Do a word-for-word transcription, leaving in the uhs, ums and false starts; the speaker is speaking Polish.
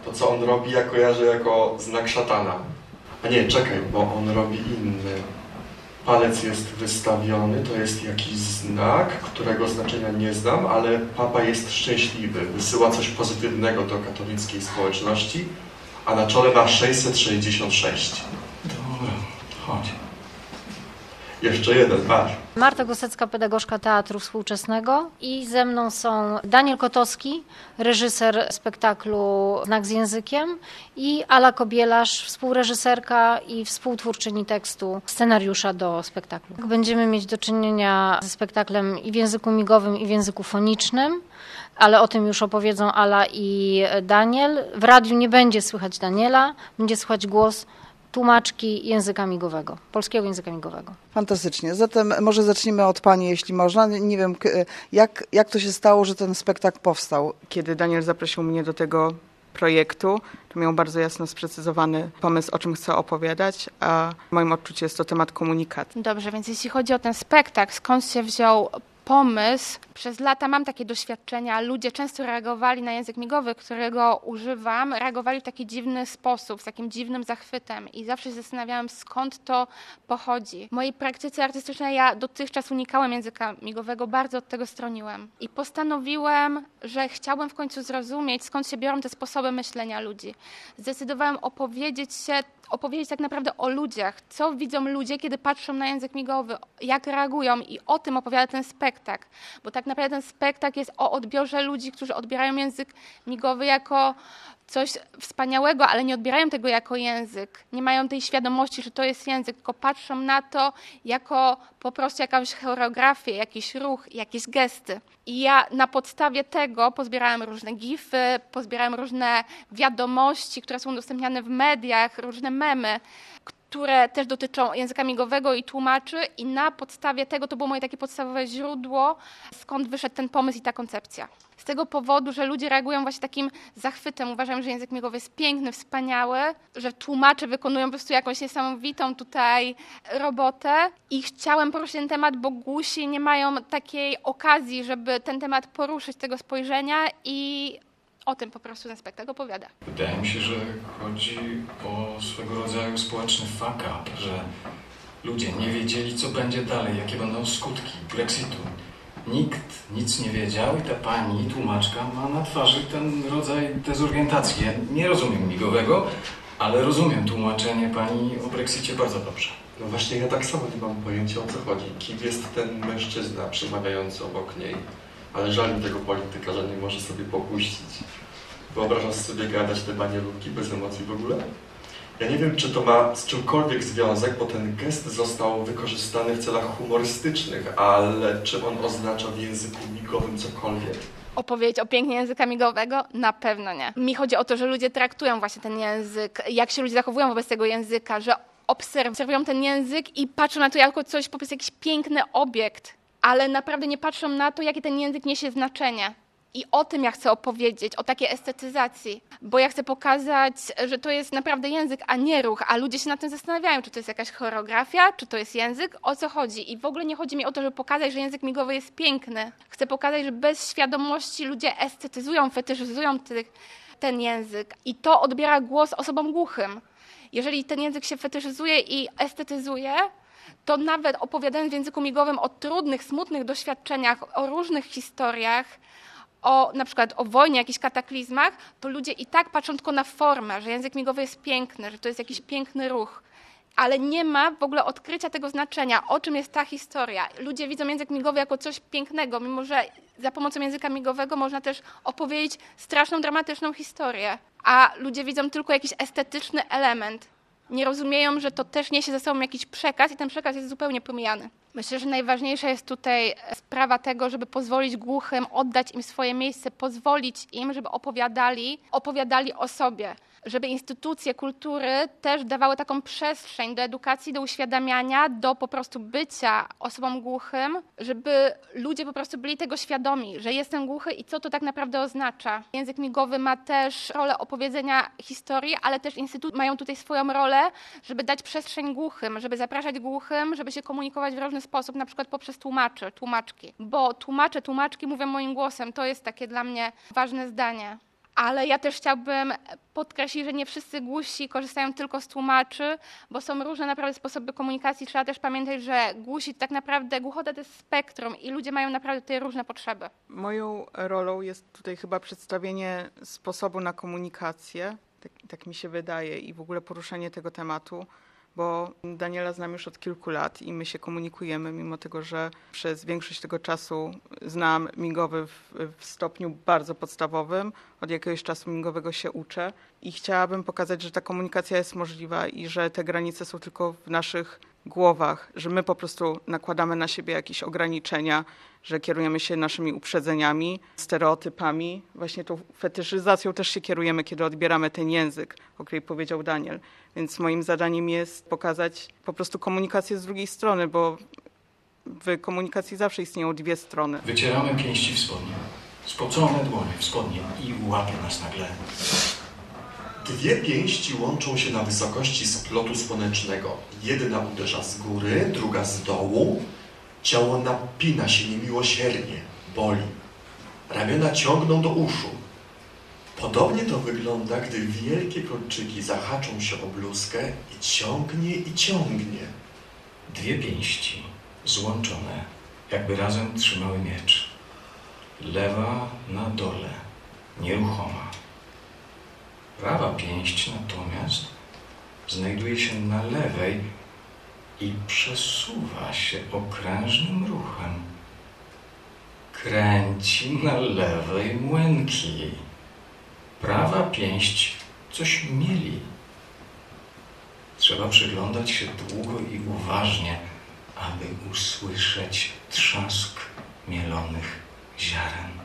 To, co on robi, ja kojarzę jako znak szatana. A nie, czekaj, bo on robi inny. Palec jest wystawiony, to jest jakiś znak, którego znaczenia nie znam, ale papa jest szczęśliwy, wysyła coś pozytywnego do katolickiej społeczności, a na czole ma sześćset sześćdziesiąt sześć. Dobra, chodź. Jeszcze jeden, patrz. Marta Gosecka, pedagogzka teatru współczesnego i ze mną są Daniel Kotowski, reżyser spektaklu Znak z językiem i Ala Kobielasz, współreżyserka i współtwórczyni tekstu scenariusza do spektaklu. Będziemy mieć do czynienia ze spektaklem i w języku migowym, i w języku fonicznym, ale o tym już opowiedzą Ala i Daniel. W radiu nie będzie słychać Daniela, będzie słychać głos tłumaczki języka migowego, polskiego języka migowego. Fantastycznie. Zatem może zacznijmy od Pani, jeśli można. Nie wiem, jak, jak to się stało, że ten spektakl powstał. Kiedy Daniel zaprosił mnie do tego projektu, to miał bardzo jasno sprecyzowany pomysł, o czym chcę opowiadać, a w moim odczuciu jest to temat komunikacji. Dobrze, więc jeśli chodzi o ten spektakl, skąd się wziął pomysł? Przez lata mam takie doświadczenia. Ludzie często reagowali na język migowy, którego używam, reagowali w taki dziwny sposób, z takim dziwnym zachwytem i zawsze się zastanawiałam, skąd to pochodzi. W mojej praktyce artystycznej ja dotychczas unikałem języka migowego, bardzo od tego stroniłem. I postanowiłem, że chciałbym w końcu zrozumieć, skąd się biorą te sposoby myślenia ludzi. Zdecydowałem opowiedzieć się opowiedzieć tak naprawdę o ludziach, co widzą ludzie, kiedy patrzą na język migowy, jak reagują i o tym opowiada ten spektakl, bo tak naprawdę ten spektakl jest o odbiorze ludzi, którzy odbierają język migowy jako coś wspaniałego, ale nie odbierają tego jako język, nie mają tej świadomości, że to jest język, tylko patrzą na to jako po prostu jakąś choreografię, jakiś ruch, jakieś gesty. I ja na podstawie tego pozbierałem różne gify, pozbierałem różne wiadomości, które są udostępniane w mediach, różne memy, które też dotyczą języka migowego i tłumaczy i na podstawie tego to było moje takie podstawowe źródło, skąd wyszedł ten pomysł i ta koncepcja. Z tego powodu, że ludzie reagują właśnie takim zachwytem, uważają, że język migowy jest piękny, wspaniały, że tłumacze wykonują po prostu jakąś niesamowitą tutaj robotę i chciałem poruszyć ten temat, bo głusi nie mają takiej okazji, żeby ten temat poruszyć, tego spojrzenia i o tym po prostu ten spektakl opowiada. Wydaje mi się, że chodzi o swego rodzaju społeczny fuck up, że ludzie nie wiedzieli, co będzie dalej, jakie będą skutki Brexitu. Nikt nic nie wiedział i ta pani tłumaczka ma na twarzy ten rodzaj dezorientacji. Ja nie rozumiem migowego, ale rozumiem tłumaczenie pani o Brexicie bardzo dobrze. No właśnie ja tak samo nie mam pojęcia, o co chodzi. Kim jest ten mężczyzna przemawiający obok niej? Ale żal mi tego polityka, że nie może sobie popuścić. Wyobrażasz sobie gadać te banielunki bez emocji w ogóle? Ja nie wiem, czy to ma z czymkolwiek związek, bo ten gest został wykorzystany w celach humorystycznych, ale czy on oznacza w języku migowym cokolwiek? Opowiedzieć o pięknie języka migowego? Na pewno nie. Mi chodzi o to, że ludzie traktują właśnie ten język, jak się ludzie zachowują wobec tego języka, że obserwują ten język i patrzą na to jako coś, po prostu jakiś piękny obiekt, ale naprawdę nie patrzą na to, jakie ten język niesie znaczenie. I o tym ja chcę opowiedzieć, o takiej estetyzacji, bo ja chcę pokazać, że to jest naprawdę język, a nie ruch, a ludzie się nad tym zastanawiają, czy to jest jakaś choreografia, czy to jest język, o co chodzi. I w ogóle nie chodzi mi o to, żeby pokazać, że język migowy jest piękny. Chcę pokazać, że bez świadomości ludzie estetyzują, fetyszyzują tych, ten język i to odbiera głos osobom głuchym. Jeżeli ten język się fetyszyzuje i estetyzuje, to nawet opowiadając w języku migowym o trudnych, smutnych doświadczeniach, o różnych historiach, o na przykład o wojnie, jakichś kataklizmach, to ludzie i tak patrzą tylko na formę, że język migowy jest piękny, że to jest jakiś piękny ruch. Ale nie ma w ogóle odkrycia tego znaczenia, o czym jest ta historia. Ludzie widzą język migowy jako coś pięknego, mimo że za pomocą języka migowego można też opowiedzieć straszną, dramatyczną historię. A ludzie widzą tylko jakiś estetyczny element. Nie rozumieją, że to też niesie ze sobą jakiś przekaz i ten przekaz jest zupełnie pomijany. Myślę, że najważniejsza jest tutaj sprawa tego, żeby pozwolić głuchym, oddać im swoje miejsce, pozwolić im, żeby opowiadali, opowiadali o sobie. Żeby instytucje kultury też dawały taką przestrzeń do edukacji, do uświadamiania, do po prostu bycia osobom głuchym, żeby ludzie po prostu byli tego świadomi, że jestem głuchy i co to tak naprawdę oznacza. Język migowy ma też rolę opowiedzenia historii, ale też instytucje mają tutaj swoją rolę, żeby dać przestrzeń głuchym, żeby zapraszać głuchym, żeby się komunikować w różny sposób, na przykład poprzez tłumaczy, tłumaczki. Bo tłumacze, tłumaczki mówią moim głosem, to jest takie dla mnie ważne zdanie. Ale ja też chciałbym podkreślić, że nie wszyscy głusi korzystają tylko z tłumaczy, bo są różne naprawdę sposoby komunikacji. Trzeba też pamiętać, że głusi tak naprawdę, głuchota to jest spektrum i ludzie mają naprawdę tutaj różne potrzeby. Moją rolą jest tutaj chyba przedstawienie sposobu na komunikację, tak, tak mi się wydaje, i w ogóle poruszenie tego tematu, bo Daniela znam już od kilku lat i my się komunikujemy, mimo tego, że przez większość tego czasu znam migowy w, w stopniu bardzo podstawowym. Od jakiegoś czasu migowego się uczę i chciałabym pokazać, że ta komunikacja jest możliwa i że te granice są tylko w naszych głowach, że my po prostu nakładamy na siebie jakieś ograniczenia, że kierujemy się naszymi uprzedzeniami, stereotypami. Właśnie tą fetyszyzacją też się kierujemy, kiedy odbieramy ten język, o której powiedział Daniel. Więc moim zadaniem jest pokazać po prostu komunikację z drugiej strony, bo w komunikacji zawsze istnieją dwie strony. Wycieramy pięści w spodnie, spocone dłonie w spodnie i łapie nas nagle. Dwie pięści łączą się na wysokości splotu słonecznego. Jedna uderza z góry, druga z dołu. Ciało napina się niemiłosiernie, boli. Ramiona ciągną do uszu. Podobnie to wygląda, gdy wielkie kolczyki zahaczą się o bluzkę i ciągnie i ciągnie. Dwie pięści złączone, jakby razem trzymały miecz. Lewa na dole, nieruchoma. Prawa pięść natomiast znajduje się na lewej i przesuwa się okrężnym ruchem. Kręci na lewej młynki. Prawa pięść coś mieli. Trzeba przyglądać się długo i uważnie, aby usłyszeć trzask mielonych ziaren.